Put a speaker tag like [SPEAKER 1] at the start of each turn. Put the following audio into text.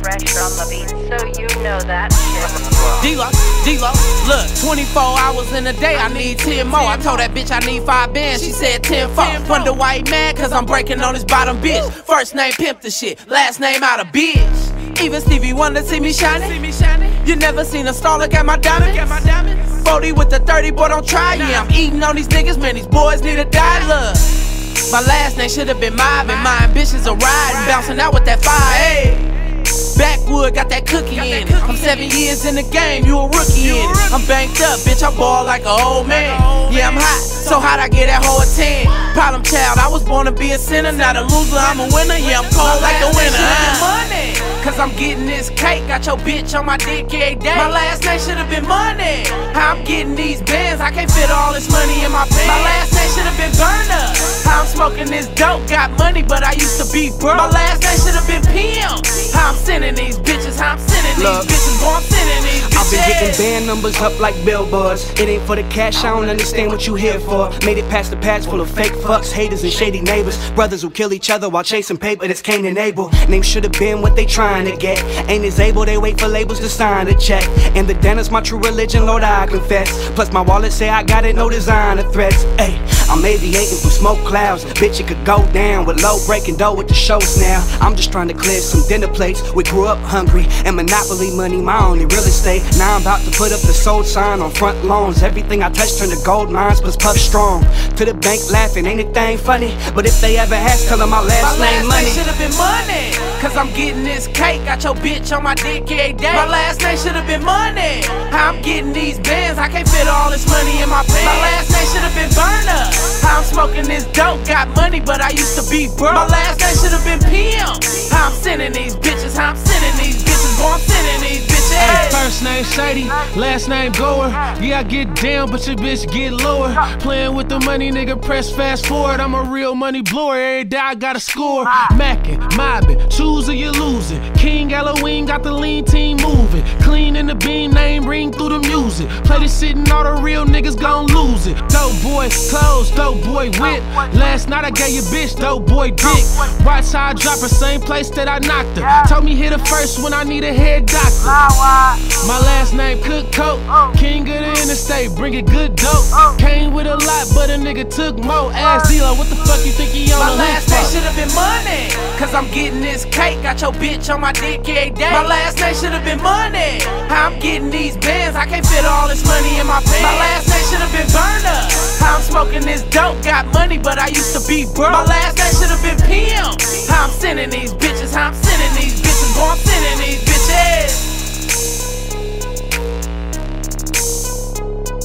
[SPEAKER 1] pressure on the beat, so you know that shit.
[SPEAKER 2] D-Lo, look, 24 hours in a day, I need 10 more. I told that bitch I need 5 bands, she said 10-4. Wonder why he mad, cause I'm breaking on his bottom bitch. First name pimp the shit, last name out of bitch. Even Stevie Wonder see me shining. You never seen a star look at my diamonds. 40 with the 30, boy, don't try. Yeah, I'm eating on these niggas, man, these boys need a die. Look, my last name should've been Marvin. My ambitions are riding, bouncing out with that fire. Hey, Backwood got that cookie in it. I'm 7 years in the game, you a rookie in it. I'm banked up, bitch, I ball like an old man. Yeah, I'm hot, so hot I get that whole 10. Problem child, I was born to be a sinner, not a loser, I'm a winner. Yeah, I'm cold like the winter. Money, cause I'm getting this cake. Got your bitch on my dick every day. My last name should've been money. How I'm getting these bands, I can't fit all this money in my pants. My last name should've been burner. How I'm smoking this dope, got money, but I used to be broke. My last name should've been PM. How I'm sending these bitches, how I'm sending these bitches, boy, I'm sending these bitches.
[SPEAKER 3] I've been getting band numbers up like billboards. It ain't for the cash, I don't understand what you here for. Made it past the patch full of fake fucks, haters and shady neighbors. Brothers who kill each other while chasing paper that's Cain and Abel. Name should've been what they trying to get. Ain't as able, they wait for labels to sign a check. And the den is my true religion, Lord, I confess. Plus my wallet say I got it, no designer threats. Ayy, I'm aviating through smoke clouds. Bitch, it could go down with low breaking dough with the shows now. I'm just trying to clear some dinner plates. We grew up hungry and monopoly money, my only real estate. Now I'm about to put up the sold sign on front lawns. Everything I touch turn to gold mines, plus puff strong. To the bank laughing, ain't a thing funny. But if they ever ask, tell them my last name money.
[SPEAKER 2] My last name should've been money, cause I'm getting this cake. Got your bitch on my dick every day. My last name should've been money. How I'm getting these bands, I can't fit all this money in my pants. My last name should've been burner. How I'm smoking this dope, got money, but I used to be broke. My last name should've been PM. How I'm sending these bitches, how I'm sending these bitches, boy, I'm sending these bitches.
[SPEAKER 4] Hey, first name Shady, last name Goer. Yeah, I get down, but your bitch get lower. Playing with the money, nigga, press fast forward. I'm a real money blower, every day I gotta score. Mackin', mobbing, choose or you losing. King Halloween got the lean team moving. Clean in the beam, name ring through the music. Play this shit and all the real niggas gon' lose it. Dope boy clothes, dope boy whip. Last night I gave your bitch dope boy dick. Watch how I drop her, same place that I knocked her. Told me hit her first when I need a head doctor. My last name Cook Coke. King of the interstate, bringing good dope. Came with a lot, but a nigga took more. Ask D-Lo, what the fuck you think he on
[SPEAKER 2] my
[SPEAKER 4] the
[SPEAKER 2] last name should've been money, cause I'm getting this cake. Got your bitch on my dick every day. My last name should've been money. How I'm getting these bands, I can't fit all this money in my pants. My last name should've been burner. How I'm smoking this dope, got money, but I used to be broke. My last name should've been PM. How I'm sending these bitches, how I'm sending these bitches, boy, I'm sending